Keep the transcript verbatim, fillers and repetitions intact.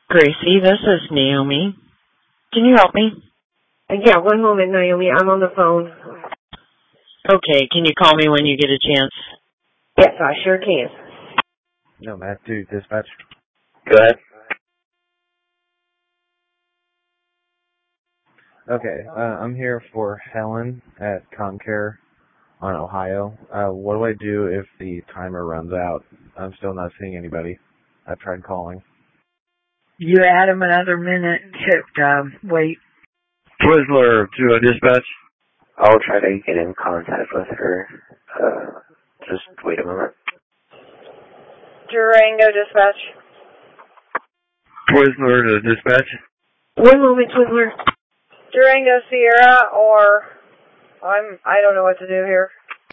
Gracie, this is Naomi. Can you help me? Yeah, one moment, Naomi. I'm on the phone. Okay, can you call me when you get a chance? Yes, I sure can. No, Matt, dude, dispatch. Go ahead. Okay, uh, I'm here for Helen at ComCare on Ohio. Uh, what do I do if the timer runs out? I'm still not seeing anybody. I've tried calling. You add them another minute to um, wait. Twizzler to a dispatch. I'll try to get in contact with her. Uh, just wait a moment. Durango dispatch. Twizzler to dispatch. One moment, Twizzler. Durango Sierra, or I'm I don't know what to do here.